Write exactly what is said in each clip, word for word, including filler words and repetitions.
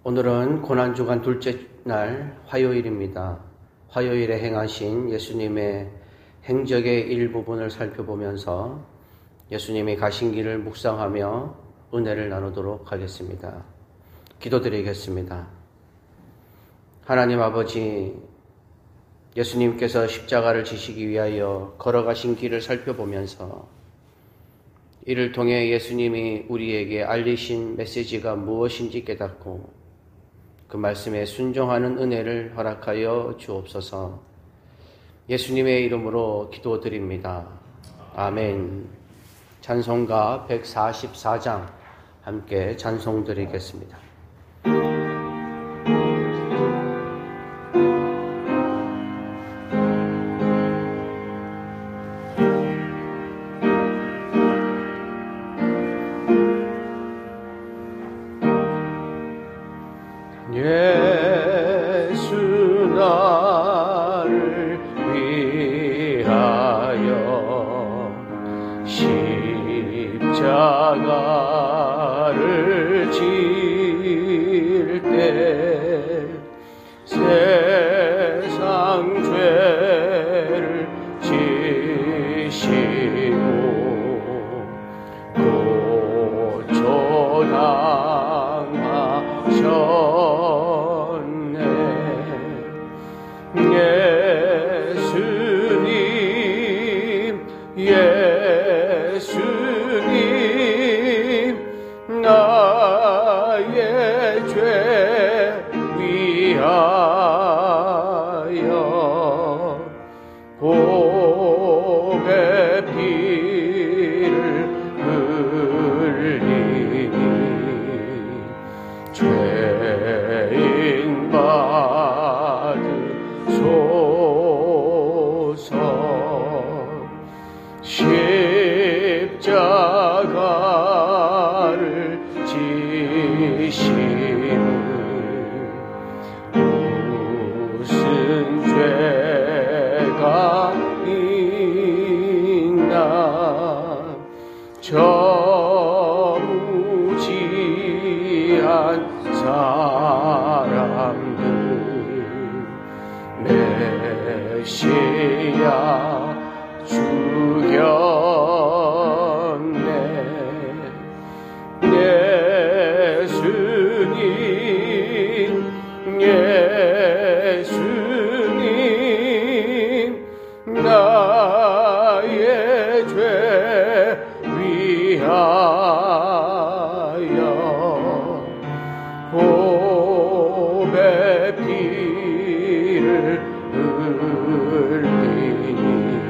오늘은 고난주간 둘째 날 화요일입니다. 화요일에 행하신 예수님의 행적의 일부분을 살펴보면서 예수님이 가신 길을 묵상하며 은혜를 나누도록 하겠습니다. 기도드리겠습니다. 하나님 아버지, 예수님께서 십자가를 지시기 위하여 걸어가신 길을 살펴보면서 이를 통해 예수님이 우리에게 알리신 메시지가 무엇인지 깨닫고 그 말씀에 순종하는 은혜를 허락하여 주옵소서. 예수님의 이름으로 기도드립니다. 아멘. 찬송가 백사십사 장 함께 찬송드리겠습니다. 예수 나를 위하여 십자가를 질 때 세상 죄를 지시고 고초당하셨네. 예수님, 예수님, 나의 죄 위하여 복의 피를 흘리니 죄인 받으소서. 십자가를 지시는 무슨 죄가 있나. 저 무지한 사람들 메시아 죽였네. 예수님, 예수님, 나의 죄 위하여 복의 피를 흘리니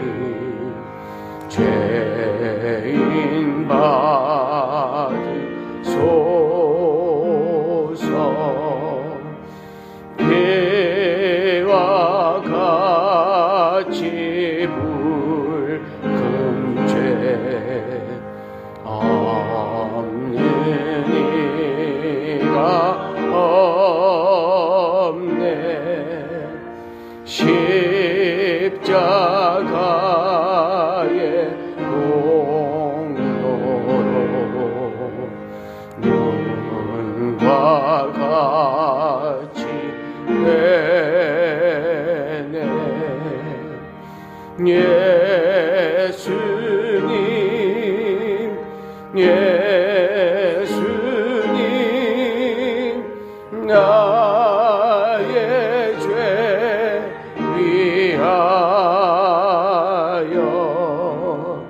죄인 받으소서. 배와 같이 붉은 죄 없는 이가 없네. 십자가의 공로로 눈과 같이 되네. 예수님, 예수님, 나의 죄 위하여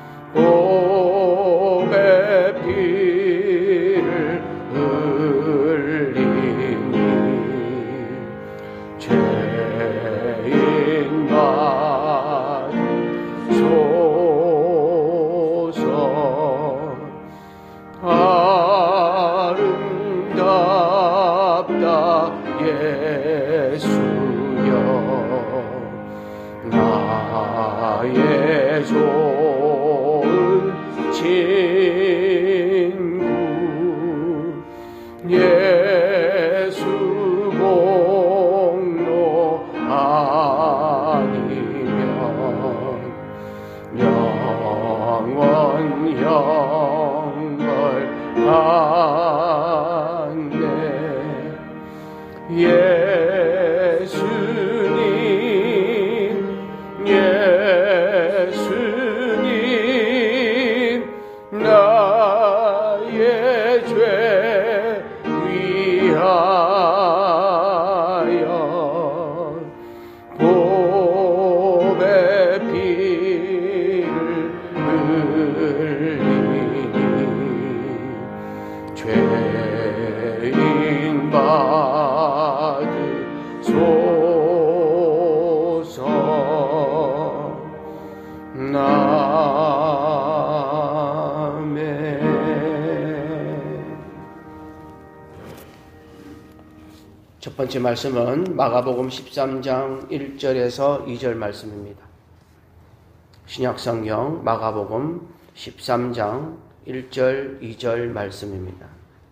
복의 피를 흘리니 죄인 받으소서. 아름답다 예수여, 나의 좋은 친구. 예수 공로 아니면 영원 영걸 안내. 예수님 예수님 나의 죄 위하여 보배 피를 흘리니 죄인 받으소서. 아멘. 첫 번째 말씀은 마가복음 십삼 장 일 절에서 이 절 말씀입니다. 신약성경 마가복음 십삼 장 일 절 이 절 말씀입니다.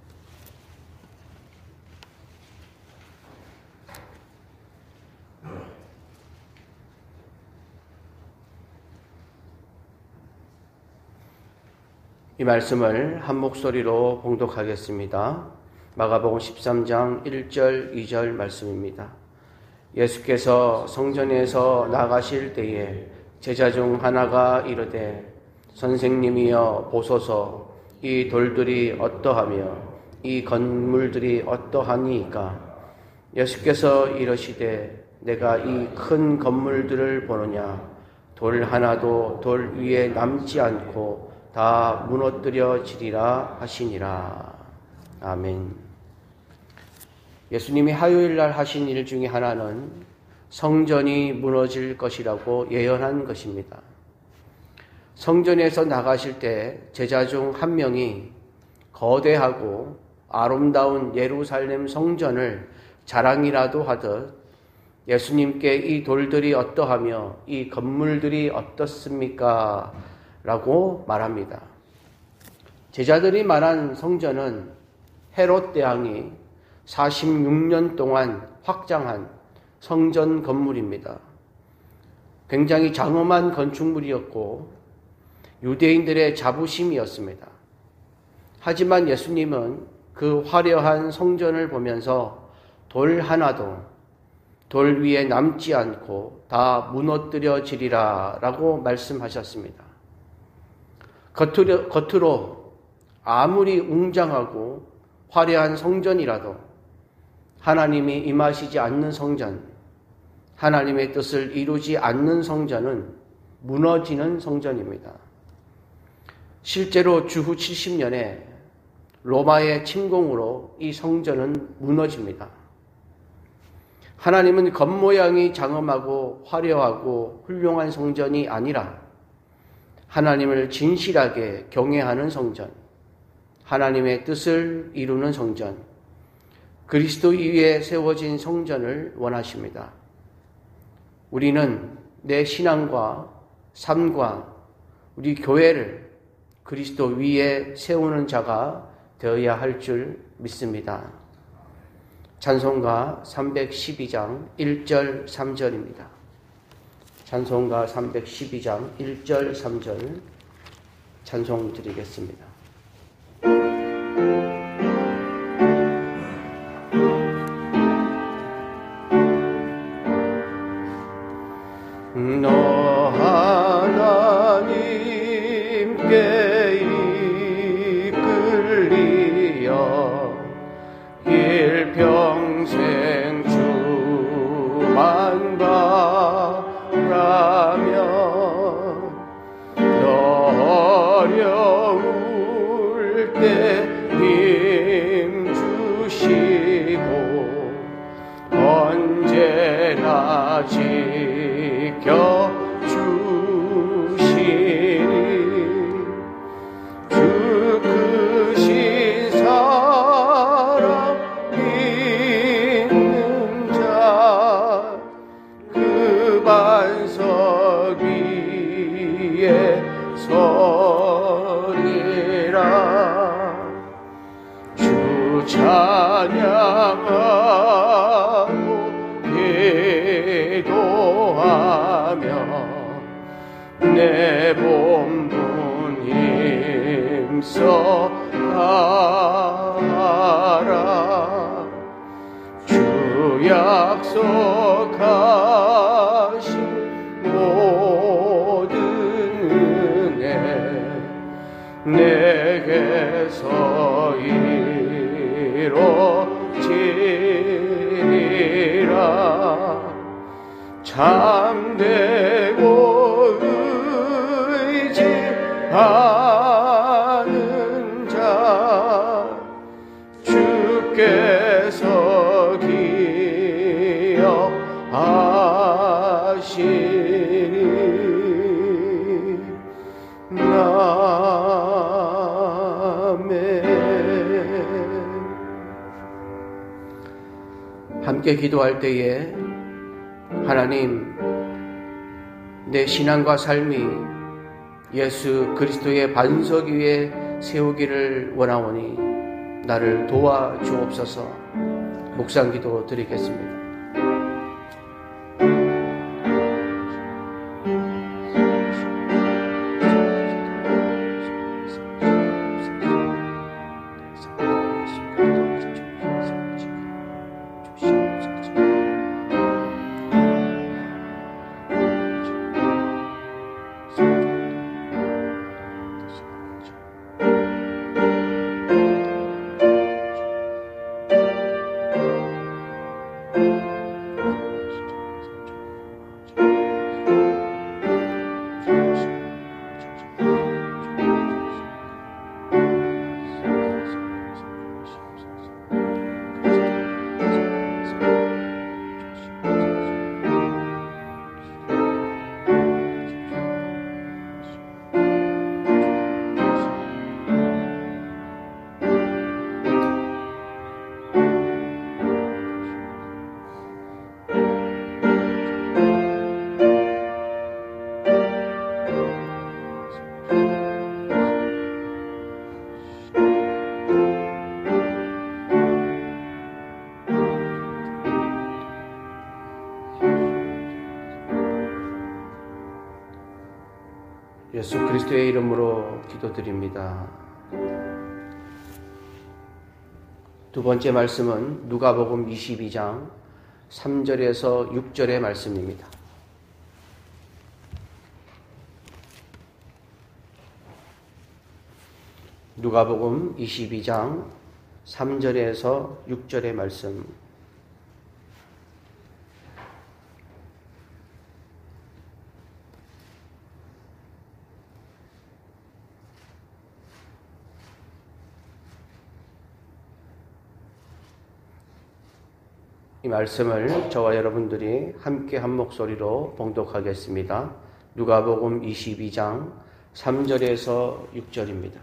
이 말씀을 한 목소리로 봉독하겠습니다. 마가복음 십삼 장 일 절 이 절 말씀입니다. 예수께서 성전에서 나가실 때에 제자 중 하나가 이르되 선생님이여 보소서 이 돌들이 어떠하며 이 건물들이 어떠하니이까. 예수께서 이르시되 내가 이 큰 건물들을 보느냐. 돌 하나도 돌 위에 남지 않고 다 무너뜨려지리라 하시니라. 아멘. 예수님이 화요일 날 하신 일 중에 하나는 성전이 무너질 것이라고 예언한 것입니다. 성전에서 나가실 때 제자 중 한 명이 거대하고 아름다운 예루살렘 성전을 자랑이라도 하듯 예수님께 이 돌들이 어떠하며 이 건물들이 어떻습니까? 라고 말합니다. 제자들이 말한 성전은 헤롯 대왕이 사십육 년 동안 확장한 성전 건물입니다. 굉장히 장엄한 건축물이었고 유대인들의 자부심이었습니다. 하지만 예수님은 그 화려한 성전을 보면서 돌 하나도 돌 위에 남지 않고 다 무너뜨려지리라 라고 말씀하셨습니다. 겉으로, 겉으로 아무리 웅장하고 화려한 성전이라도 하나님이 임하시지 않는 성전, 하나님의 뜻을 이루지 않는 성전은 무너지는 성전입니다. 실제로 주후 칠십 년에 로마의 침공으로 이 성전은 무너집니다. 하나님은 겉모양이 장엄하고 화려하고 훌륭한 성전이 아니라 하나님을 진실하게 경외하는 성전, 하나님의 뜻을 이루는 성전, 그리스도 위에 세워진 성전을 원하십니다. 우리는 내 신앙과 삶과 우리 교회를 그리스도 위에 세우는 자가 되어야 할 줄 믿습니다. 찬송가 삼백십이 장 일 절 삼 절입니다. 찬송가 삼백십이 장 일 절 삼 절 찬송 드리겠습니다. 너 하나님께 이끌리어 일평생 주만 바라며 너 어려울 때 힘 주시고 언제나 지켜 주시니 그 크신 사랑 믿는 자 그 반석 위에 서리라. 주 찬양하고 기도하며 내 본분 힘써 가라. 주 약속하신 모든 은혜 내게서 이루어지리라. 참되고 의지하는 자 주께서 기억하시리. 아멘. 함께 기도할 때에 하나님, 내 신앙과 삶이 예수 그리스도의 반석 위에 세우기를 원하오니 나를 도와주옵소서. 묵상기도 드리겠습니다. 예수 그리스도의 이름으로 기도드립니다. 두 번째 말씀은 누가복음 이십이 장 삼 절에서 육 절의 말씀입니다. 누가복음 이십이 장 삼 절에서 육 절의 말씀. 이 말씀을 저와 여러분들이 함께 한 목소리로 봉독하겠습니다. 누가복음 이십이 장 삼 절에서 육 절입니다.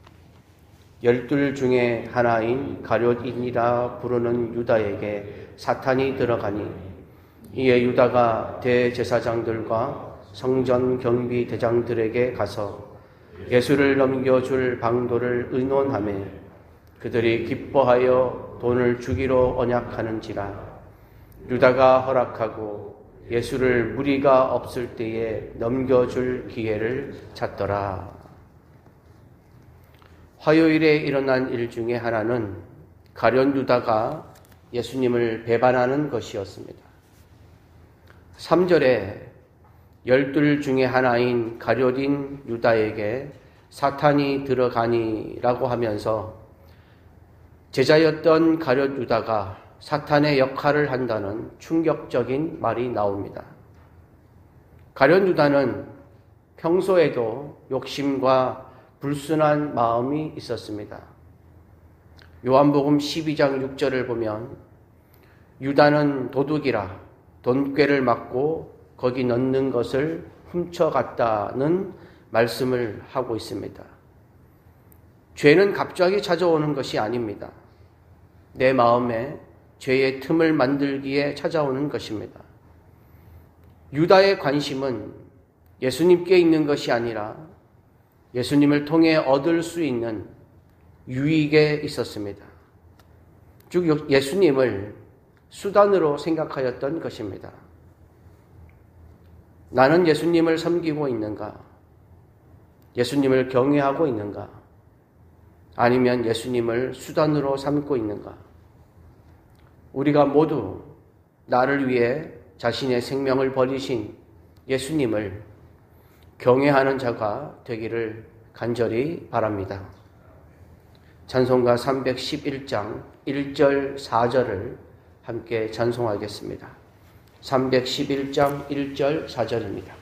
열둘 중에 하나인 가룟인이라 부르는 유다에게 사탄이 들어가니 이에 유다가 대제사장들과 성전 경비 대장들에게 가서 예수를 넘겨줄 방도를 의논하며 그들이 기뻐하여 돈을 주기로 언약하는지라. 유다가 허락하고 예수를 무리가 없을 때에 넘겨줄 기회를 찾더라. 화요일에 일어난 일 중에 하나는 가룟 유다가 예수님을 배반하는 것이었습니다. 삼 절에 열둘 중에 하나인 가룟인 유다에게 사탄이 들어가니라고 하면서 제자였던 가룟 유다가 사탄의 역할을 한다는 충격적인 말이 나옵니다. 가룟 유다는 평소에도 욕심과 불순한 마음이 있었습니다. 요한복음 십이 장 육 절을 보면 유다는 도둑이라 돈꾀를 맞고 거기 넣는 것을 훔쳐갔다는 말씀을 하고 있습니다. 죄는 갑자기 찾아오는 것이 아닙니다. 내 마음에 죄의 틈을 만들기에 찾아오는 것입니다. 유다의 관심은 예수님께 있는 것이 아니라 예수님을 통해 얻을 수 있는 유익에 있었습니다. 즉 예수님을 수단으로 생각하였던 것입니다. 나는 예수님을 섬기고 있는가? 예수님을 경외하고 있는가? 아니면 예수님을 수단으로 삼고 있는가? 우리가 모두 나를 위해 자신의 생명을 버리신 예수님을 경외하는 자가 되기를 간절히 바랍니다. 찬송가 삼백십일 장 일 절 사 절을 함께 찬송하겠습니다. 삼백십일 장 일 절 사 절입니다.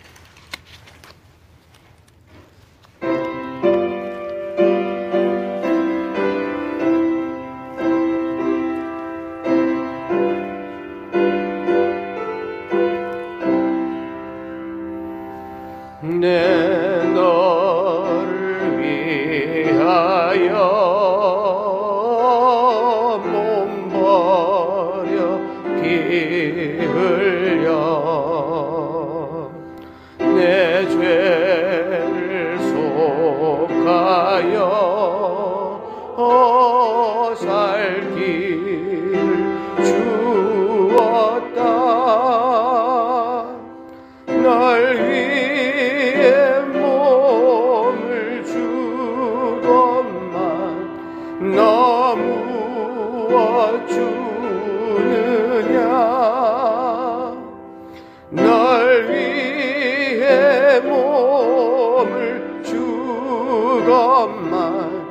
내 너를 위하여 몸 버려 피 흘려 내 죄를 속하여 살 길을 주었다. 날 위해 몸을 주건만 너무어 주느냐. 날 위해 몸을 주건만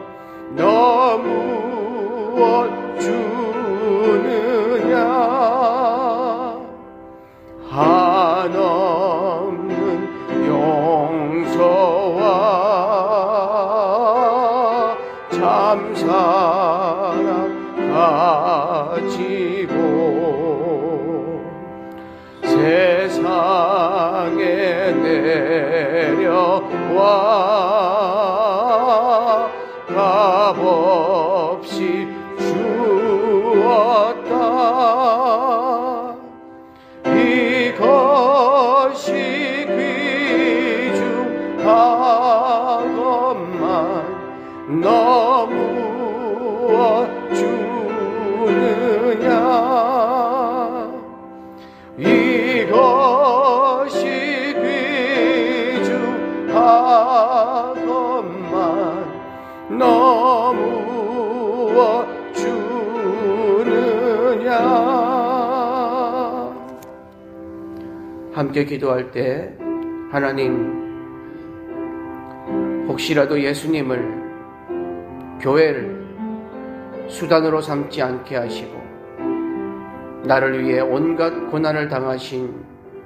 너무어 주느냐. 한없는 용서와 참사랑 가지고 세상에 내려와 값없이 주었다. 이것이 귀중하건만 너무어 주느냐. 이것이 귀중하건만 너무어 주느냐. 함께 기도할 때 하나님, 혹시라도 예수님을 교회를 수단으로 삼지 않게 하시고 나를 위해 온갖 고난을 당하신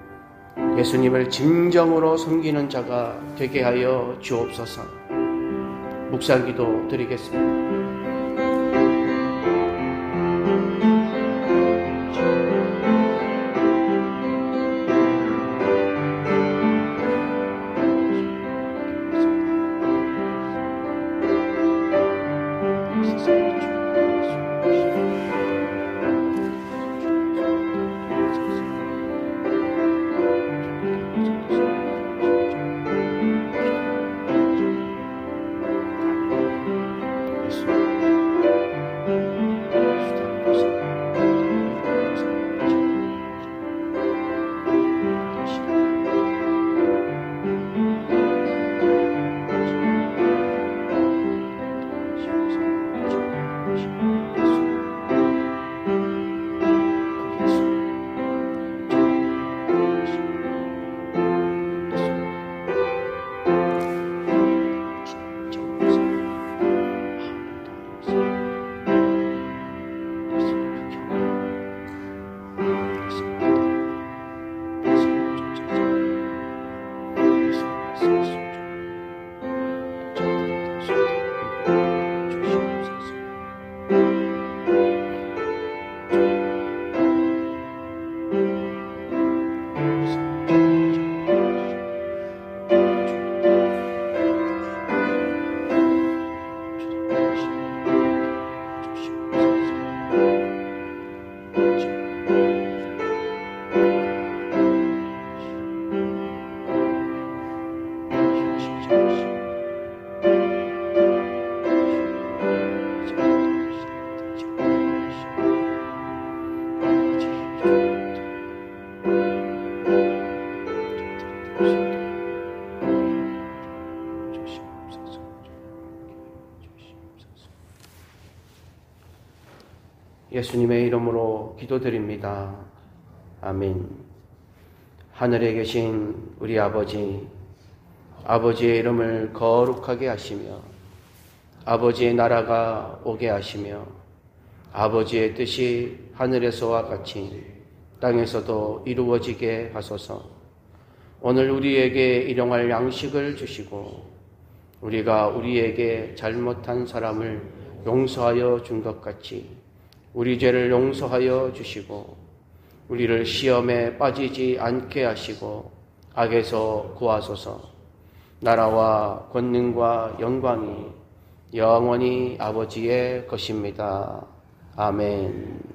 예수님을 진정으로 섬기는 자가 되게 하여 주옵소서. 묵상기도 드리겠습니다. 예수님의 이름으로 기도드립니다. 아멘. 하늘에 계신 우리 아버지, 아버지의 이름을 거룩하게 하시며 아버지의 나라가 오게 하시며 아버지의 뜻이 하늘에서와 같이 땅에서도 이루어지게 하소서. 오늘 우리에게 일용할 양식을 주시고 우리가 우리에게 잘못한 사람을 용서하여 준 것 같이 우리 죄를 용서하여 주시고 우리를 시험에 빠지지 않게 하시고 악에서 구하소서. 나라와 권능과 영광이 영원히 아버지의 것입니다. 아멘.